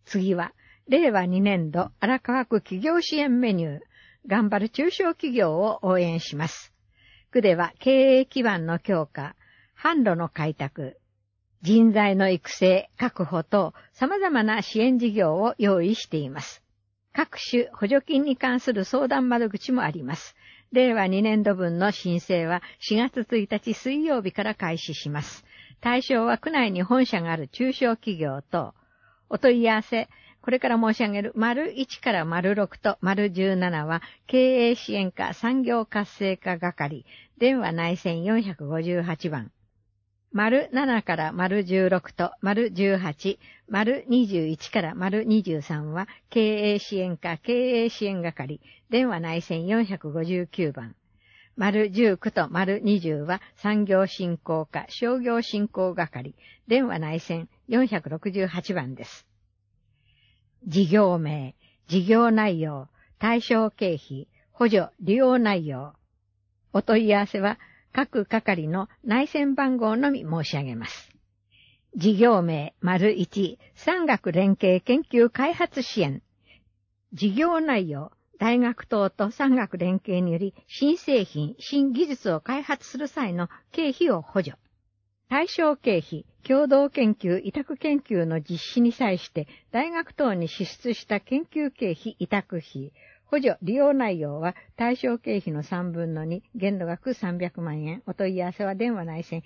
次は、令和2年度荒川区企業支援メニュー、頑張る中小企業を応援します。区では経営基盤の強化、販路の開拓、人材の育成、確保と様々な支援事業を用意しています。各種補助金に関する相談窓口もあります。令和2年度分の申請は4月1日水曜日から開始します。対象は区内に本社がある中小企業と、お問い合わせ、これから申し上げる丸1から丸6と丸17は経営支援課産業活性化係、電話内線458番。丸7から丸16と丸18、丸21から丸23は経営支援課経営支援係、電話内線459番。丸19と丸20は産業振興課商業振興係、電話内線468番です。事業名、事業内容、対象経費、補助利用内容。お問い合わせは各係の内線番号のみ申し上げます。事業名、丸1、産学連携研究開発支援。事業内容、大学等と産学連携により新製品、新技術を開発する際の経費を補助。対象経費、共同研究、委託研究の実施に際して大学等に支出した研究経費、委託費、補助利用内容は対象経費の3分の2、限度額300万円。お問い合わせは電話内線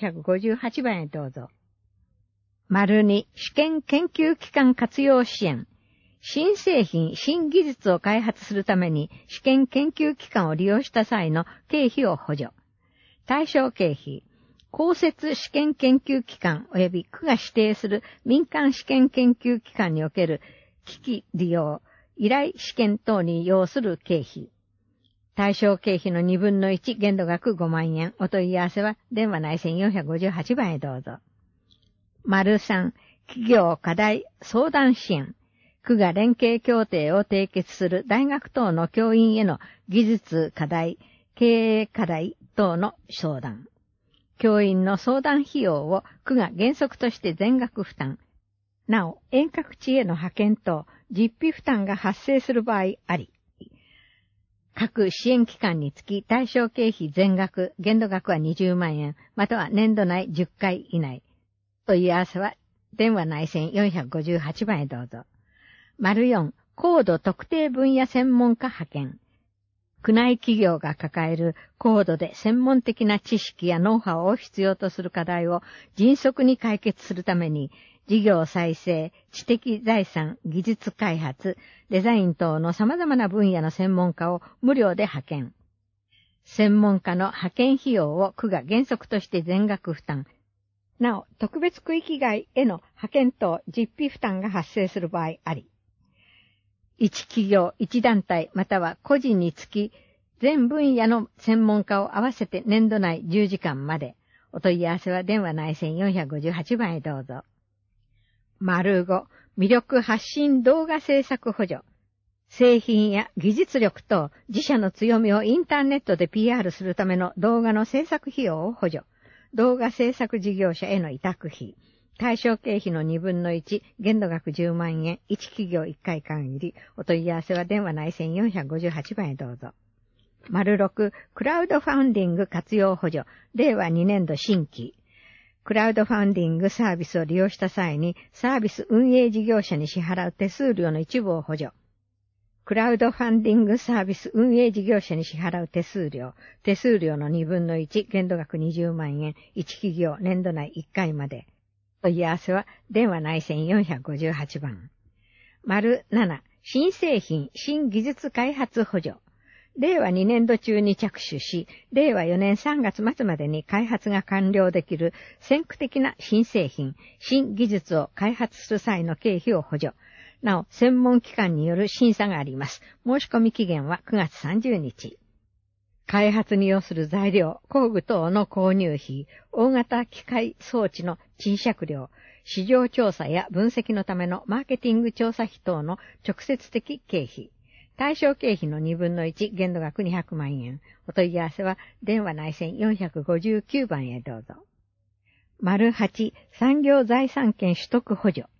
458番へどうぞ。丸2、試験研究機関活用支援。新製品、新技術を開発するために試験研究機関を利用した際の経費を補助。対象経費、公設試験研究機関及び区が指定する民間試験研究機関における機器利用、依頼試験等に要する経費。対象経費の2分の1、限度額5万円。お問い合わせは電話内線458番へどうぞ。丸3、企業課題相談支援。区が連携協定を締結する大学等の教員への技術課題、経営課題等の相談。教員の相談費用を区が原則として全額負担。なお、遠隔地への派遣と実費負担が発生する場合あり。各支援機関につき対象経費全額、限度額は20万円、または年度内10回以内。問い合わせは電話内線458番へどうぞ。丸4、高度特定分野専門家派遣。区内企業が抱える高度で専門的な知識やノウハウを必要とする課題を迅速に解決するために、事業再生、知的財産、技術開発、デザイン等の様々な分野の専門家を無料で派遣。専門家の派遣費用を区が原則として全額負担。なお、特別区域外への派遣等実費負担が発生する場合あり。一企業、一団体、または個人につき、全分野の専門家を合わせて年度内10時間まで。お問い合わせは電話内線458番へどうぞ。丸5、魅力発信動画制作補助。製品や技術力と自社の強みをインターネットで PR するための動画の制作費用を補助。動画制作事業者への委託費。対象経費の2分の1、限度額10万円、1企業1回限り。お問い合わせは電話内線458番へどうぞ。丸6、クラウドファンディング活用補助。令和2年度新規。クラウドファンディングサービスを利用した際に、サービス運営事業者に支払う手数料の一部を補助。クラウドファンディングサービス運営事業者に支払う手数料の2分の1、限度額20万円、1企業年度内1回まで。問い合わせは電話内線458番。丸7、新製品、新技術開発補助。令和2年度中に着手し、令和4年3月末までに開発が完了できる先駆的な新製品、新技術を開発する際の経費を補助。なお、専門機関による審査があります。申し込み期限は9月30日。開発に要する材料、工具等の購入費、大型機械装置の賃借料、市場調査や分析のためのマーケティング調査費等の直接的経費。対象経費の2分の1、限度額200万円。お問い合わせは電話内線459番へどうぞ。丸8、産業財産権取得補助。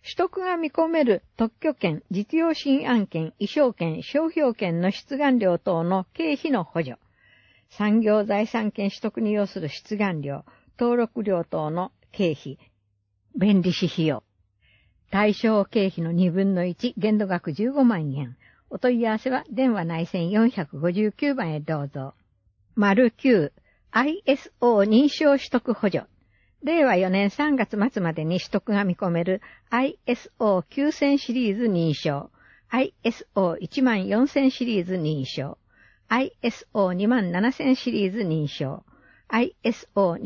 取得が見込める特許権、実用新案権、意匠権、商標権の出願料等の経費の補助。産業財産権取得に要する出願料、登録料等の経費、弁理士費用。対象経費の2分の1、限度額15万円。お問い合わせは電話内線459番へどうぞ。丸9、ISO 認証取得補助。令和4年3月末までに取得が見込める ISO 9000シリーズ認証、ISO 14000シリーズ認証、ISO 27000シリーズ認証、ISO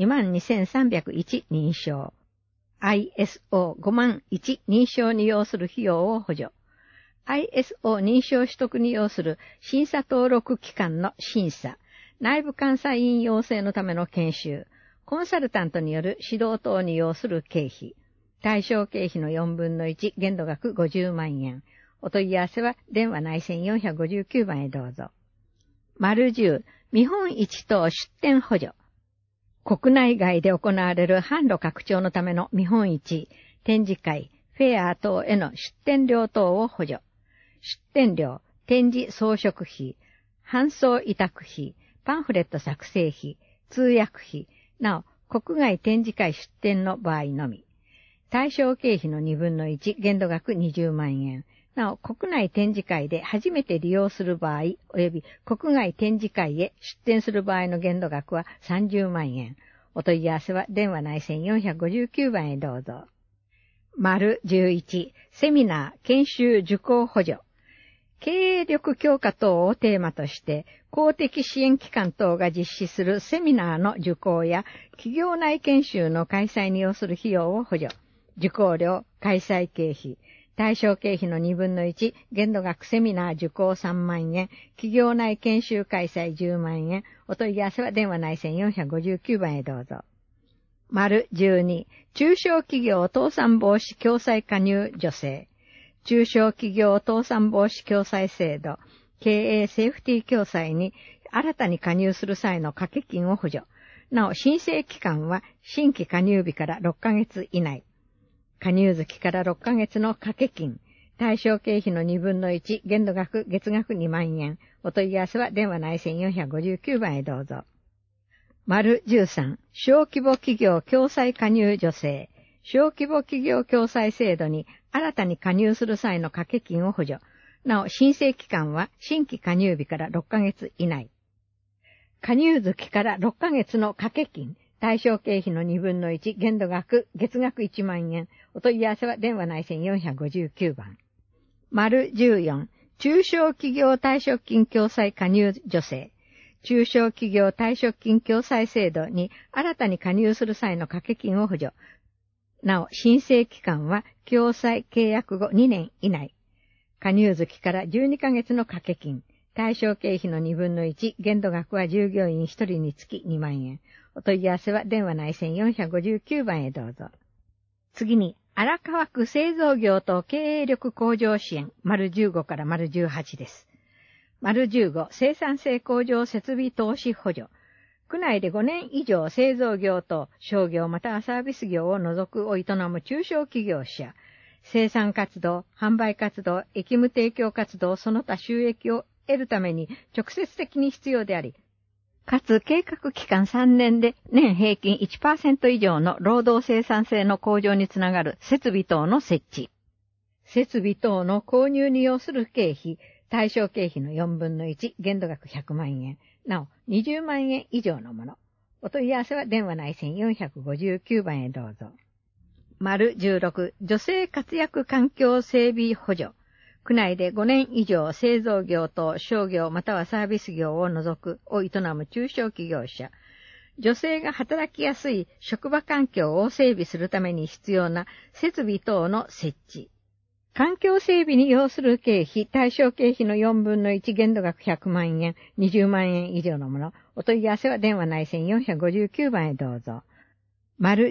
22301認証、ISO 50001認証に要する費用を補助。ISO 認証取得に要する審査登録機関の審査、内部監査員養成のための研修、コンサルタントによる指導等に要する経費、対象経費の4分の1、限度額50万円。お問い合わせは電話内線459番へどうぞ。丸10、見本市等出展補助。国内外で行われる販路拡張のための見本市、展示会、フェア等への出展料等を補助。出展料、展示装飾費、搬送委託費、パンフレット作成費、通訳費、なお、国外展示会出展の場合のみ。対象経費の2分の1、限度額20万円。なお、国内展示会で初めて利用する場合、及び国外展示会へ出展する場合の限度額は30万円。お問い合わせは電話内線459番へどうぞ。丸11、セミナー、研修受講補助。経営力強化等をテーマとして、公的支援機関等が実施するセミナーの受講や企業内研修の開催に要する費用を補助。受講料、開催経費、対象経費の2分の1、限度額セミナー受講3万円、企業内研修開催10万円。お問い合わせは電話内線459番へどうぞ。丸12、中小企業倒産防止共済加入助成。中小企業倒産防止共済制度、経営セーフティ共済に新たに加入する際の掛け金を補助。なお、申請期間は新規加入日から6ヶ月以内。加入月から6ヶ月の掛け金。対象経費の2分の1、限度額月額2万円。お問い合わせは電話内線459番へどうぞ。丸13、小規模企業共済加入助成。小規模企業共済制度に新たに加入する際の掛け金を補助。なお、申請期間は新規加入日から6ヶ月以内。加入月から6ヶ月の掛け金。対象経費の2分の1、限度額、月額1万円。お問い合わせは電話内線459番。丸14、中小企業退職金共済加入助成。中小企業退職金共済制度に新たに加入する際の掛け金を補助。なお、申請期間は共済契約後2年以内。加入月から12ヶ月の掛け金。対象経費の2分の1、限度額は従業員1人につき2万円。お問い合わせは電話内線459番へどうぞ。次に、荒川区製造業と経営力向上支援、丸15から丸18です。丸15、生産性向上設備投資補助。区内で5年以上製造業と商業またはサービス業を除くを営む中小企業者、生産活動、販売活動、役務提供活動、その他収益を得るために直接的に必要であり、かつ計画期間3年で年平均 1% 以上の労働生産性の向上につながる設備等の設置。設備等の購入に要する経費、対象経費の4分の1、限度額100万円。なお、20万円以上のもの。お問い合わせは電話内線459番へどうぞ。丸16、女性活躍環境整備補助。区内で5年以上製造業と商業またはサービス業を除くを営む中小企業者。女性が働きやすい職場環境を整備するために必要な設備等の設置。環境整備に要する経費、対象経費の4分の1、限度額100万円、20万円以上のもの。お問い合わせは電話内線459番へどうぞ。丸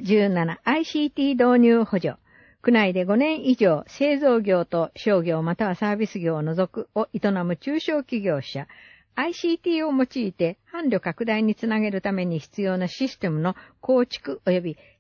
17、ICT 導入補助。区内で5年以上製造業と商業またはサービス業を除くを営む中小企業者。ICT を用いて販路拡大につなげるために必要なシステムの構築及び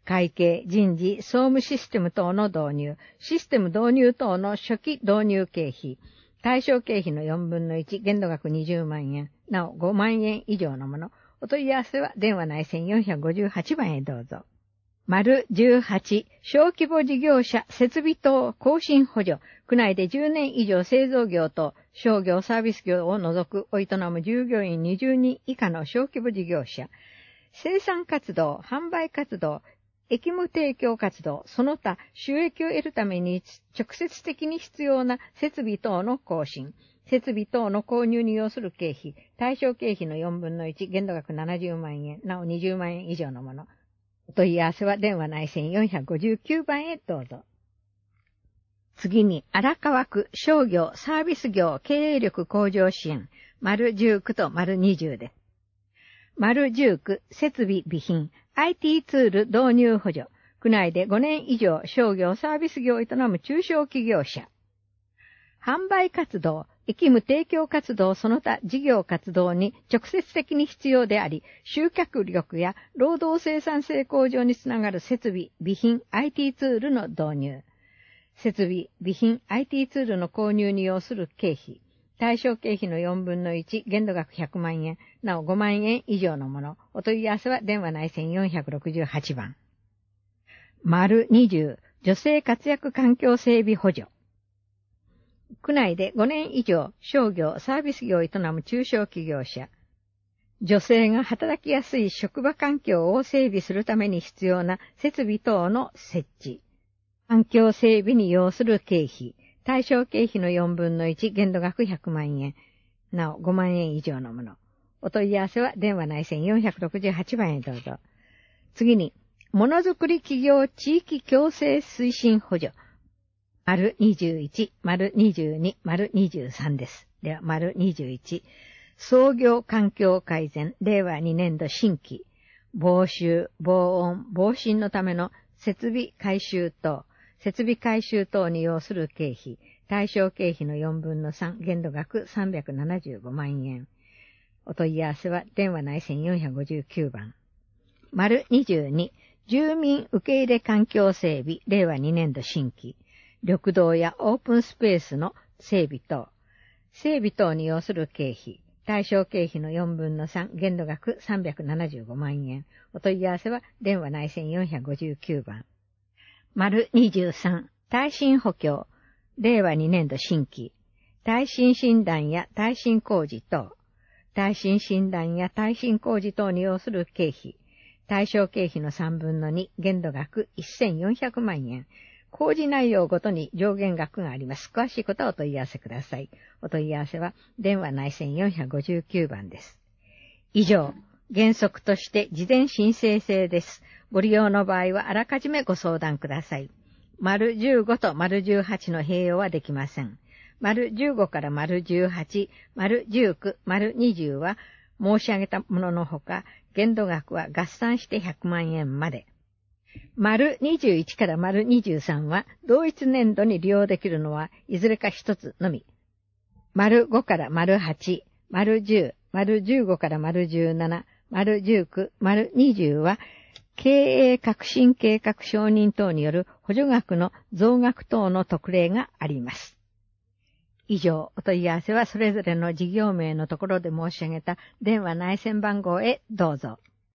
会計、人事、総務システム等の導入、システム導入等の初期導入経費、対象経費の4分の1、限度額20万円、なお5万円以上のもの。お問い合わせは電話内線458番へどうぞ。丸18、小規模事業者設備等更新補助、区内で10年以上製造業と商業サービス業を除くを営む従業員20人以下の小規模事業者、生産活動、販売活動、役務提供活動、その他収益を得るために直接的に必要な設備等の更新、設備等の購入に要する経費、対象経費の4分の1、限度額70万円、なお20万円以上のもの。お問い合わせは電話内線459番へどうぞ。次に、荒川区商業サービス業経営力向上支援、丸19と丸20です。丸19、設備備品、IT ツール導入補助、区内で5年以上商業サービス業を営む中小企業者。販売活動、役務提供活動その他事業活動に直接的に必要であり、集客力や労働生産性向上につながる設備、備品、IT ツールの導入。設備、備品、IT ツールの購入に要する経費。対象経費の4分の1、限度額100万円、なお5万円以上のもの。お問い合わせは電話内線468番。丸20、女性活躍環境整備補助。区内で5年以上商業、サービス業を営む中小企業者。女性が働きやすい職場環境を整備するために必要な設備等の設置。環境整備に要する経費。対象経費の4分の1、限度額100万円。なお5万円以上のもの。お問い合わせは電話内線468番へどうぞ。次に、ものづくり企業地域共生推進補助。丸21、丸22、丸23です。では、丸21。創業環境改善、令和2年度新規。防臭、防音、防振のための設備改修等に要する経費。対象経費の4分の3、限度額375万円。お問い合わせは電話内線459番。丸22。住民受け入れ環境整備、令和2年度新規。緑道やオープンスペースの整備等に要する経費。対象経費の4分の3、限度額375万円。お問い合わせは電話内線459番。丸23、耐震補強、令和2年度新規。耐震診断や耐震工事等。耐震診断や耐震工事等に要する経費。対象経費の3分の2、限度額1400万円。工事内容ごとに上限額があります。詳しいことはお問い合わせください。お問い合わせは電話内線459番です。以上、原則として事前申請制です。ご利用の場合はあらかじめご相談ください。丸15と丸18の併用はできません。丸15から丸18、丸19、丸20は申し上げたもののほか、限度額は合算して100万円まで。丸21から丸23は同一年度に利用できるのはいずれか一つのみ。丸5から丸8、丸10、丸15から丸17、丸19、丸20は経営革新計画承認等による補助額の増額等の特例があります。以上、お問い合わせはそれぞれの事業名のところで申し上げた電話内線番号へどうぞ。